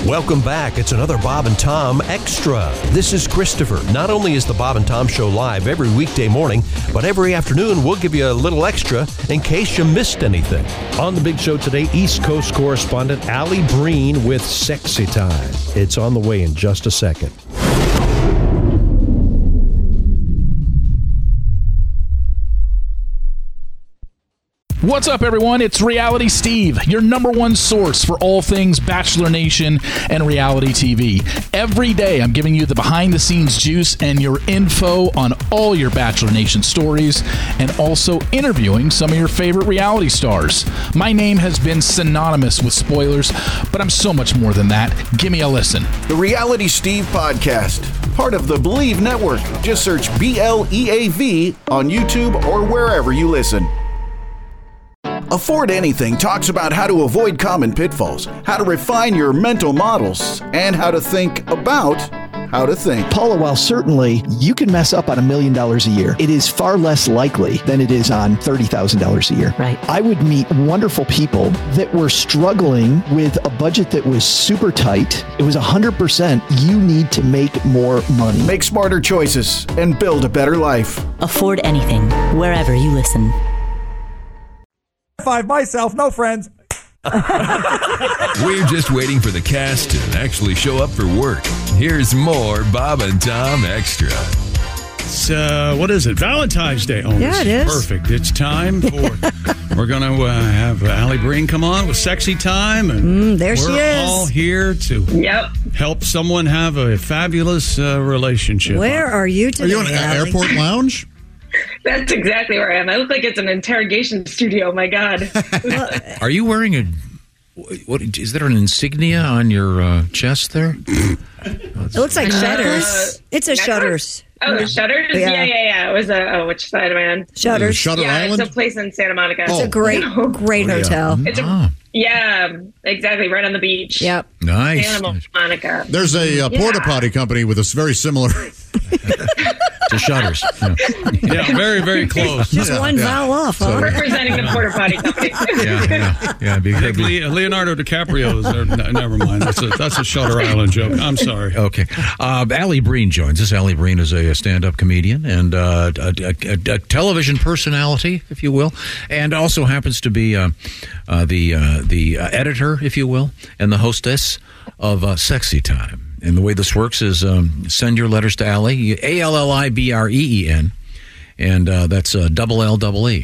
Welcome back. It's another Bob and Tom Extra. This is Christopher. Not only is the Bob and Tom Show live every weekday morning, but every afternoon we'll give you a little extra in case you missed anything. On the big show today, East Coast correspondent Allie Breen with Sexy Time. It's on the way in just a second. What's up, everyone? It's Reality Steve, your number one source for all things Bachelor Nation and reality TV. Every day, I'm giving you the behind-the-scenes juice and your info on all your Bachelor Nation stories, and also interviewing some of your favorite reality stars. My name has been synonymous with spoilers, but I'm so much more than that. Give me a listen. The Reality Steve Podcast, part of the Believe Network. Just search BLEAV on YouTube or wherever you listen. Afford Anything talks about how to avoid common pitfalls, how to refine your mental models, and how to think about how to think. Paula, while certainly you can mess up on $1 million a year, it is far less likely than it is on $30,000 a year. Right. I would meet wonderful people that were struggling with a budget that was super tight. It was 100%. You need to make more money. Make smarter choices and build a better life. Afford Anything, wherever you listen. Five myself, no friends. We're just waiting for the cast to actually show up for work. Here's more Bob and Tom Extra. It's, what is it? Valentine's Day. Oh, yeah, it is. Perfect. It's time for, we're going to have Allie Breen come on with Sexy Time. And there she is. We're all here to help someone have a fabulous relationship. Where are you today? Are you in an airport lounge? That's exactly where I am. I look like it's an interrogation studio. My God. Are you wearing what is there an insignia on your chest there? It looks like Shutters. It's a Shutters. Oh, Shutters? Yeah. It was which side am I on? Shutters. Shutter Island? It's a place in Santa Monica. It's a great hotel. It's exactly, right on the beach. Yep. Nice. Santa Monica. There's a porta potty company with a very similar to Shutters. Yeah, very, very close. Just one vowel off, huh? Representing the porta potty company. Leonardo DiCaprio's. Never mind. That's a Shutter Island joke. I'm sorry. Okay. Allie Breen joins us. Allie Breen is a stand-up comedian and a television personality, if you will, and also happens to be the editor, if you will, and the hostess of Sexy Time. And the way this works is send your letters to Allie, ALLIBREEN, and that's double LEE.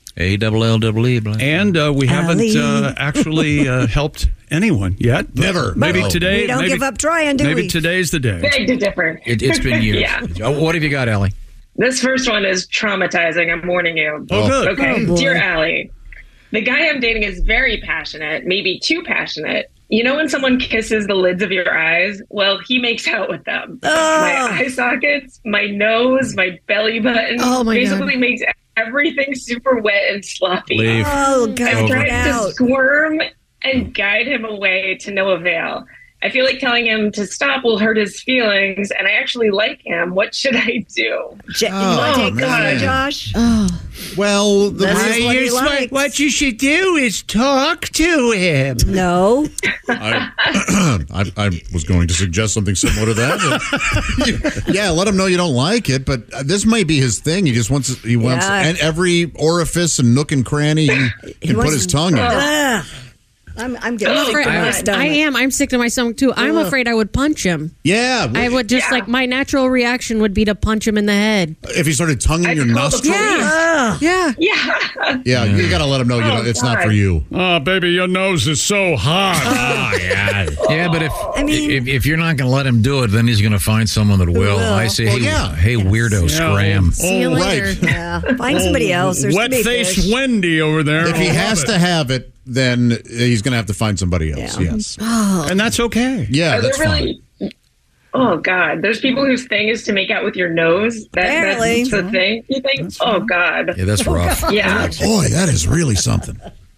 ALLEE. And we haven't actually helped anyone yet. Never. Maybe today. We don't give up trying, do we? Maybe today's the day. Beg to differ. It's been years. Yeah. What have you got, Allie? This first one is traumatizing. I'm warning you. Oh, good. Okay. Oh, Dear Allie, the guy I'm dating is very passionate, maybe too passionate. You know when someone kisses the lids of your eyes? Well, he makes out with them. My eye sockets, my nose, my belly button. Oh, my basically God. makes everything super wet and sloppy. Leave. Oh, God. I've tried get to out. squirm and guide him away to no avail. I feel like telling him to stop will hurt his feelings, and I actually like him. What should I do? You want to take this one, Josh? Well, This is what he likes. What you should do is talk to him. No. I was going to suggest something similar to that. Yeah, let him know you don't like it, but this might be his thing. He wants and every orifice and nook and cranny he can put his tongue in. I'm getting sick to my stomach. I am. I'm sick to my stomach, too. I'm afraid I would punch him. Yeah. I would just, my natural reaction would be to punch him in the head. If he started tonguing your nostril? Yeah. Yeah, you got to let him know it's not for you. Oh, baby, your nose is so hot. Yeah, but if you're not going to let him do it, then he's going to find someone that will. I say, hey, weirdo, scram. See you later. Right. Yeah. Find somebody else. There's too many Wet-faced fish. Wendy over there. If he has to have it, then he's going to have to find somebody else. Yeah. Yes. And that's okay. Yeah, that's fine. Oh, God. There's people whose thing is to make out with your nose. Apparently. That's the thing. You think? Oh, God. Yeah, that's rough. Yeah. Boy, that is really something.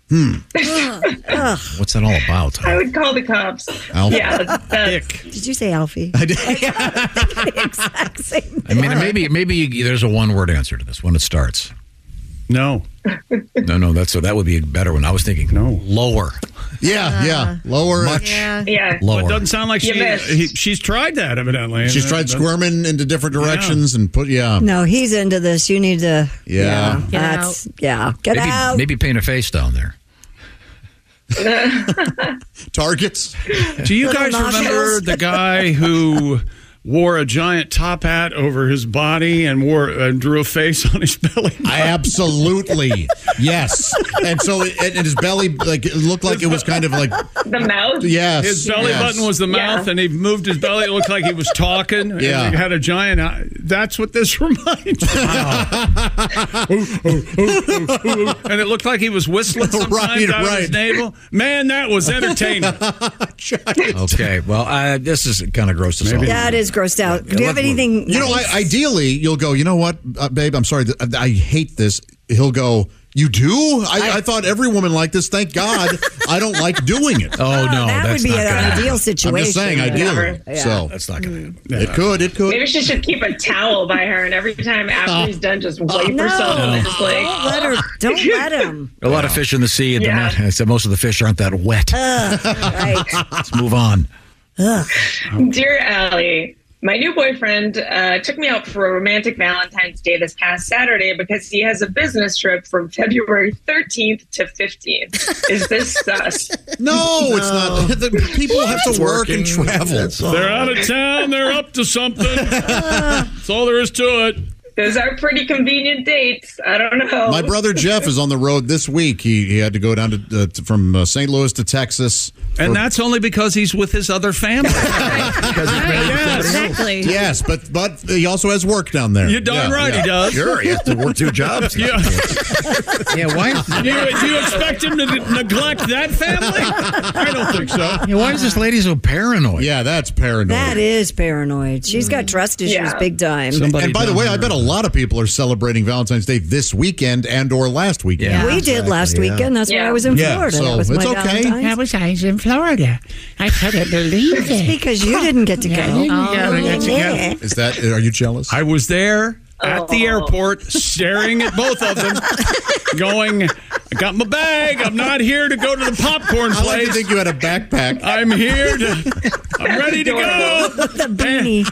What's that all about? I would call the cops. Alfie. Yeah. Did you say Alfie? I did. The exact same I mean, maybe there's a one-word answer to this when it starts. No. No, that would be a better one. I was thinking lower. Yeah. Lower. Much. Yeah. Well, it doesn't sound like she's tried that, evidently. She's tried squirming into different directions and put, No, he's into this. You need to. Yeah. Get out. Maybe paint a face down there. Targets. Do you guys remember the guy who wore a giant top hat over his body and drew a face on his belly? Absolutely. Yes. And so and his belly, it looked like it was kind of like the mouth. Yes. His belly button was the mouth, and he moved his belly. It looked like he was talking. Yeah. And he had a giant eye. That's what this reminds me of. And it looked like he was whistling sometimes out of his navel. Man, that was entertaining. Okay. Well, this is kind of gross as hell. Yeah, it is grossed out. Do you have anything? You know, ideally, you'll go, you know what, babe, I'm sorry. I hate this. He'll go, you do? I thought every woman liked this. Thank God I don't like doing it. Oh, no. That would be an ideal situation. I'm just saying, ideally. Yeah. So that's not going to It could. Maybe she should keep a towel by her, and every time after he's done, just wipe herself. And just don't let him. A lot of fish in the sea, and so most of the fish aren't that wet. Right. Let's move on. Dear Allie, my new boyfriend took me out for a romantic Valentine's Day this past Saturday because he has a business trip from February 13th to 15th. Is this sus? No, it's not. The people have to work and travel. They're out of town. They're up to something. That's all there is to it. Those are pretty convenient dates. I don't know. My brother Jeff is on the road this week. He had to go down from St. Louis to Texas. And that's only because he's with his other family. Exactly. Yes, but he also has work down there. You're darn right he does. Sure, he has to work 2 jobs. Yeah. Why? Do you expect him to neglect that family? I don't think so. Yeah, why is this lady so paranoid? Yeah, that's paranoid. That is paranoid. She's got trust issues big time. And by the way, I bet a lot of people are celebrating Valentine's Day this weekend and or last weekend. Yeah, we did last weekend. That's why I was in Florida. So that was it's my okay. Valentine's. I was in Florida. I couldn't believe it. It's because you didn't get to go. Is that? Are you jealous? I was there at the airport, staring at both of them, going, I got my bag. I'm not here to go to the popcorn place. I like to think you had a backpack. I'm here to, I'm ready to go. The beanie.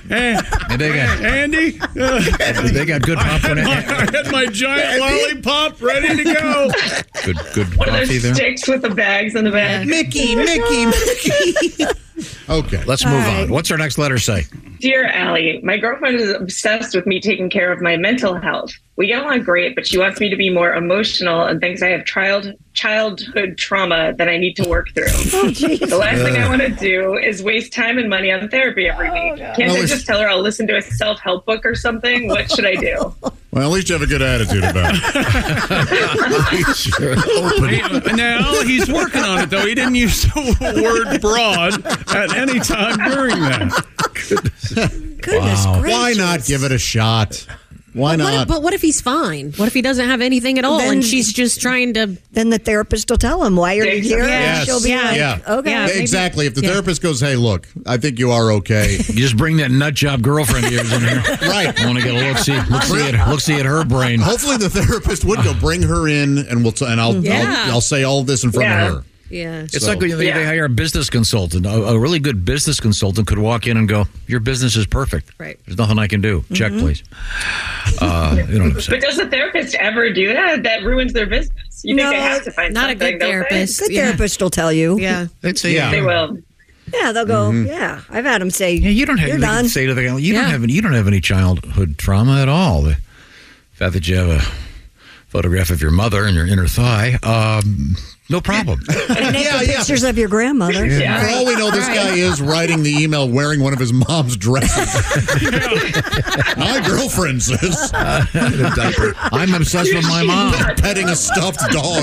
Andy? They got good popcorn. I had my giant lollipop ready to go. Good One of coffee those there. sticks with the bags in the back. Mickey. Okay, let's move on. What's our next letter say? Dear Allie, my girlfriend is obsessed with me taking care of my mental health. We get along great, but she wants me to be more emotional and thinks I have childhood trauma that I need to work through. The last thing I want to do is waste time and money on therapy every week. Can't I just tell her I'll listen to a self-help book or something? What should I do? Well, at least you have a good attitude about it. Now, he's working on it, though. He didn't use the word broad at any time during that. Goodness gracious. Why not give it a shot? Why not? But what if he's fine? What if he doesn't have anything at all and she's just trying to... Then the therapist will tell him, why are you here? Yes. She'll be like, okay. Yeah, exactly. If the therapist goes, hey, look, I think you are okay. You just bring that nut job girlfriend of yours in here. Right. I want to get a look-see at her brain. Hopefully the therapist would go, bring her in, and I'll say all this in front of her. Yeah. It's like when they hire a business consultant. A really good business consultant could walk in and go, your business is perfect. Right. There's nothing I can do. Check, please. You know what I'm saying. But does the therapist ever do that? That ruins their business. You think they have to find not a something, good therapist. Good therapist will tell you. Yeah. They'd say, They will. Yeah, they'll go, yeah. I've had them say, you don't have you're anything done. to say to the guy. You don't have any childhood trauma at all. The fact that you have a photograph of your mother and your inner thigh, no problem. And pictures of your grandmother. Yeah. For all we know, this guy is writing the email wearing one of his mom's dresses. My girlfriend says. I'm obsessed with my mom. Petting a stuffed dog.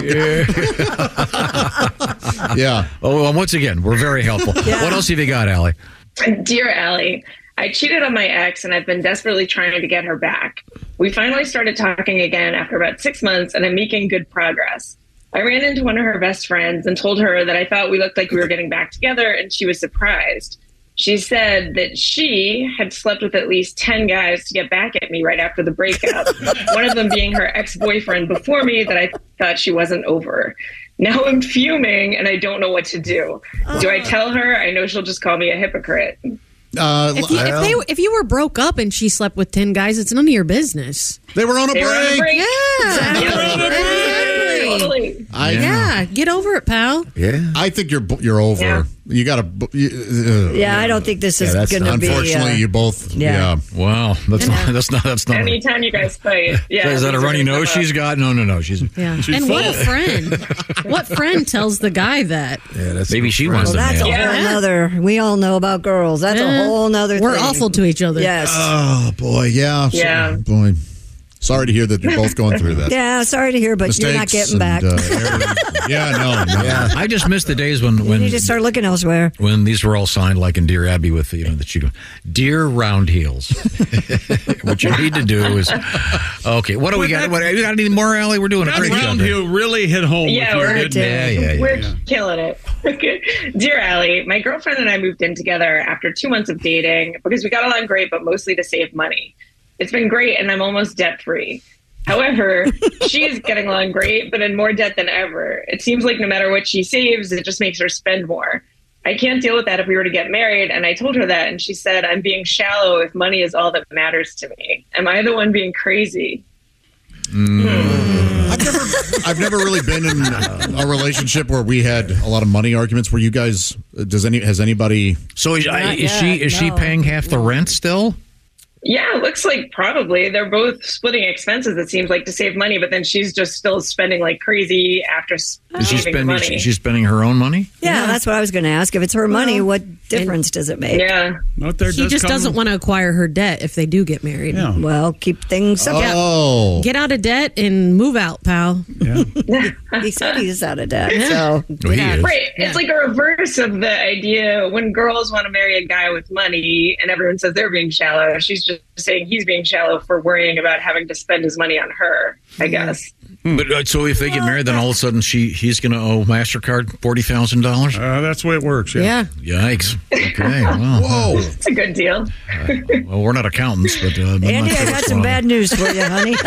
Yeah. Oh, well, once again, we're very helpful. Yeah. What else have you got, Allie? Dear Allie, I cheated on my ex and I've been desperately trying to get her back. We finally started talking again after about 6 months and I'm making good progress. I ran into one of her best friends and told her that I thought we looked like we were getting back together, and she was surprised. She said that she had slept with at least 10 guys to get back at me right after the breakup, one of them being her ex-boyfriend before me that I thought she wasn't over. Now I'm fuming and I don't know what to do. Do I tell her? I know she'll just call me a hypocrite. If you were broke up and she slept with 10 guys, it's none of your business. They were on a break. Totally. Get over it, pal. Yeah, I think you're over. Yeah. You got to. I don't think this is going to be. Unfortunately, you both. Yeah. Wow. That's not. Anytime you guys fight. Yeah. Is that a runny nose she's got? No. She's. Yeah. She's and full. what a friend. What friend tells the guy that? Yeah, that's maybe she wants to. That's a whole nother. We all know about girls. That's a whole nother. We're thing. awful to each other. Yes. Oh boy. Yeah. Yeah. Boy. Sorry to hear that you're both going through that. Yeah, sorry to hear, but Mistakes you're not getting back. No. I just missed the days when You need to start looking elsewhere. when these were all signed, like in Dear Abby, with that you go, Dear Round Heels. What you need to do is, okay. What do we got? You got any more, Allie? We're doing a great job. Round Heel really hit home. Yeah, with you, didn't it? We're killing it. Dear Allie, my girlfriend and I moved in together after 2 months of dating because we got along great, but mostly to save money. It's been great, and I'm almost debt-free. However, she's getting along great, but in more debt than ever. It seems like no matter what she saves, it just makes her spend more. I can't deal with that if we were to get married, and I told her that, and she said, I'm being shallow if money is all that matters to me. Am I the one being crazy? I've never really been in a relationship where we had a lot of money arguments. Where you guys, has anybody? So is she paying half the rent still? Yeah, it looks like probably. They're both splitting expenses, it seems like, to save money, but then she's just still spending like crazy after saving money. She's spending her own money? Yeah, that's what I was going to ask. If it's her money, what difference does it make? Yeah. She just doesn't want to acquire her debt if they do get married. Yeah. Well, keep things simple. Oh. Get out of debt and move out, pal. Yeah. He said he's out of debt. So Right. It's like a reverse of the idea when girls want to marry a guy with money and everyone says they're being shallow. She's just saying he's being shallow for worrying about having to spend his money on her, I guess. But so if they get married, then all of a sudden he's going to owe MasterCard $40,000? That's the way it works. Yeah. Yikes. Okay. Well, whoa. It's a good deal. Well, we're not accountants, but Andy, I got some bad news for you, honey.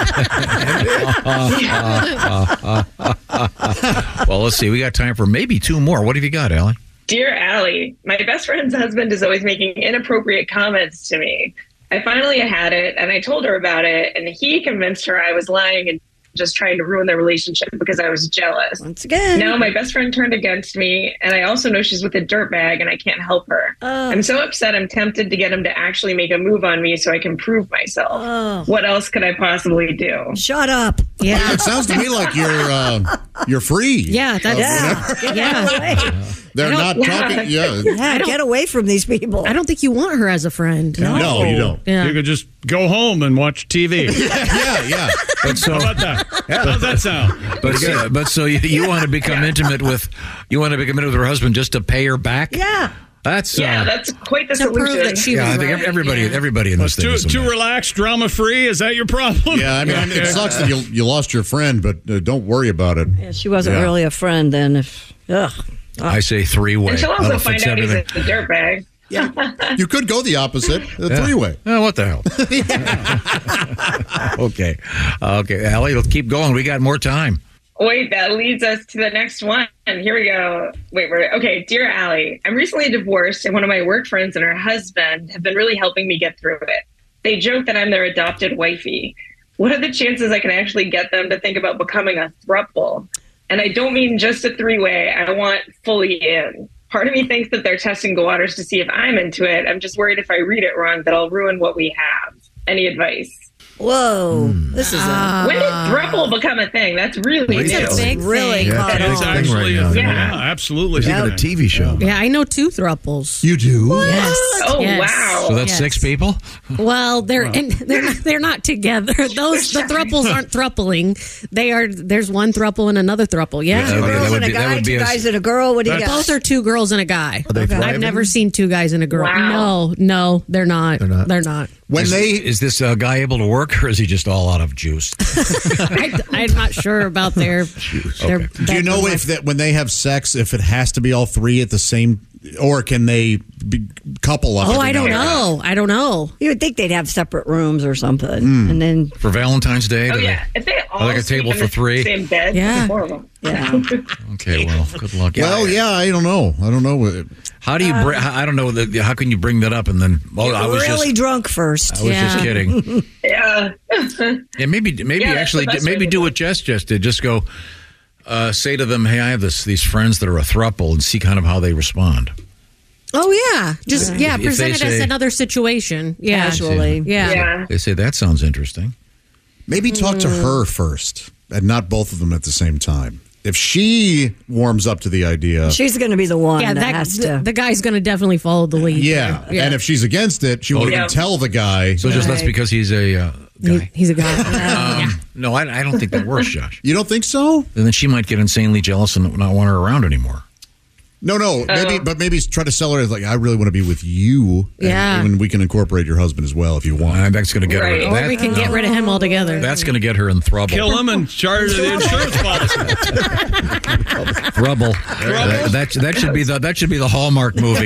Well, let's see. We got time for maybe 2 more. What have you got, Allie? Dear Allie, my best friend's husband is always making inappropriate comments to me. I finally had it, and I told her about it, and he convinced her I was lying and just trying to ruin their relationship because I was jealous. Once again. Now my best friend turned against me, and I also know she's with a dirtbag, and I can't help her. I'm so upset I'm tempted to get him to actually make a move on me so I can prove myself. What else could I possibly do? Shut up. Yeah. It sounds to me like you're free. Yeah, that's They're not talking. Yeah, get away from these people. I don't think you want her as a friend. No, you don't. Yeah. You could just go home and watch TV. Yeah. But so, How about that? How's that sound? But so you want to become intimate with her husband just to pay her back? Yeah. That's that's quite the to prove solution. that she was I think right. everybody in this thing is Too relaxed, drama free. Is that your problem? Yeah, I mean, it sucks that you lost your friend, but don't worry about it. Yeah, she wasn't really a friend then. I say 3-way. And she'll also find out he's a dirtbag. Yeah, you could go the opposite, a 3-way. Oh, what the hell? Okay, Allie, let's keep going. We got more time. Wait, that leads us to the next one. Here we go. Okay, Dear Allie, I'm recently divorced, and one of my work friends and her husband have been really helping me get through it. They joke that I'm their adopted wifey. What are the chances I can actually get them to think about becoming a throuple? And I don't mean just a 3-way. I want fully in. Part of me thinks that they're testing the waters to see if I'm into it. I'm just worried if I read it wrong that I'll ruin what we have. Any advice? Whoa, this is when did throuple become a thing? That's really It's new. a big really thing. caught It's on. actually right now. yeah, absolutely. There's even a TV show. Yeah, I know 2 thruples. You do? Yes. Oh, Yes. wow. So that's Yes. 6 people? Well, they're not together. The thruples aren't throupling. There's one thruple and another thruple. Yeah. Two girls and a guy, 2 guys and a girl. What do you got? Both are 2 girls and a guy. Are they thriving? I've never seen 2 guys and a girl. Wow. No, they're not. They're not. Is this guy able to work, or is he just all out of juice? I'm not sure about their. Do you know if that when they have sex, if it has to be all 3 at the same, or can they couple of it. I don't know. You would think they'd have separate rooms or something, and then for Valentine's Day. If they all like a table for three. Same bed. Yeah. Horrible. Yeah. Okay. Well, good luck. Well, I don't know. How do you? I don't know. How can you bring that up and then? Oh, I was really drunk first. I was just kidding. Yeah. Yeah. Maybe do what Jess just did. Just go. Say to them, "Hey, I have these friends that are a throuple," and see kind of how they respond. Oh yeah, just present it as another situation. Yeah, casually. Yeah. They say that sounds interesting. Maybe talk to her first, and not both of them at the same time. If she warms up to the idea, she's going to be the one that has to. The guy's going to definitely follow the lead. Yeah, and if she's against it, she won't even tell the guy. So just that's because he's a guy. He's a guy. No, I don't think that works, Josh. You don't think so? And then she might get insanely jealous and not want her around anymore. No, maybe try to sell her as like, I really want to be with you. And we can incorporate your husband as well if you want. That's going to get her. Or we can get rid of him altogether. That's going to get her in trouble. Kill him and charge the insurance policy. Trouble. That should be the Hallmark movie.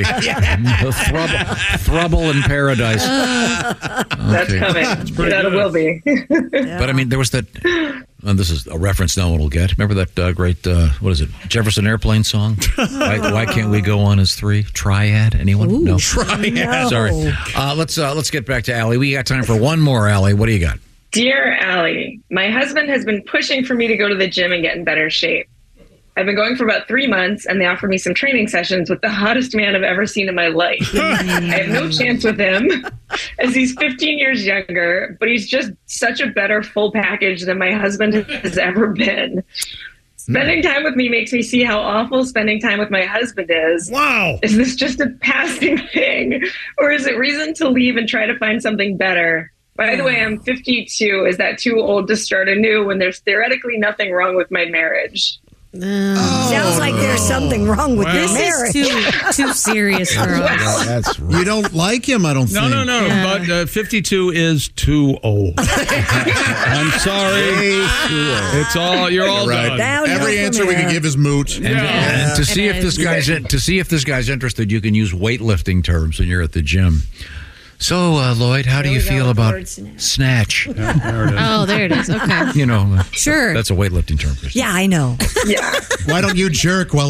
Throuble in Paradise. That's coming. That will be. But I mean, there was that. And this is a reference no one will get. Remember that great, what is it, Jefferson Airplane song? Why can't we go on as three? Triad? Anyone? Ooh, no. Triad. No. Sorry. Let's get back to Allie. We got time for one more, Allie. What do you got? Dear Allie, my husband has been pushing for me to go to the gym and get in better shape. I've been going for about 3 months, and they offered me some training sessions with the hottest man I've ever seen in my life. I have no chance with him, as he's 15 years younger, but he's just such a better full package than my husband has ever been. Spending time with me makes me see how awful spending time with my husband is. Wow. Is this just a passing thing, or is it reason to leave and try to find something better? By the way, I'm 52. Is that too old to start anew when there's theoretically nothing wrong with my marriage? Sounds like there's something wrong with your marriage. This is too serious for us. That's right. You don't like him, I don't think. No. Yeah. But 52 is too old. I'm sorry. It's all you're all right. done. Every answer we can give is moot. And to see if this guy's interested, you can use weightlifting terms when you're at the gym. So, Lloyd, how do you feel about snatch? Yeah, there it is. Oh, there it is. Okay. You know, sure. That's a weightlifting term, Chris. Yeah, I know. Yeah. Why don't you jerk while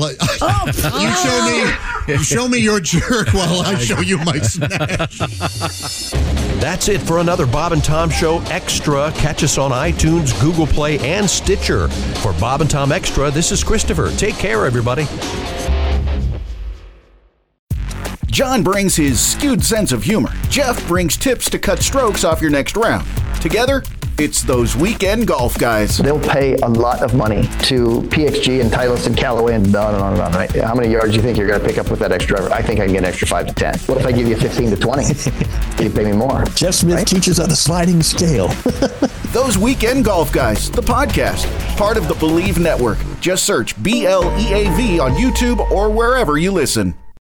you show me your jerk while I show you my snatch? That's it for another Bob and Tom Show Extra. Catch us on iTunes, Google Play, and Stitcher. For Bob and Tom Extra, this is Christopher. Take care, everybody. John brings his skewed sense of humor. Jeff brings tips to cut strokes off your next round. Together, it's those weekend golf guys. They'll pay a lot of money to PXG and Titleist and Callaway and on and on and on, right? How many yards do you think you're going to pick up with that extra driver? I think I can get an extra 5 to 10. What if I give you 15 to 20? You pay me more. Jeff Smith teaches on a sliding scale. Those Weekend Golf Guys, the podcast, part of the Believe Network. Just search BLEAV on YouTube or wherever you listen.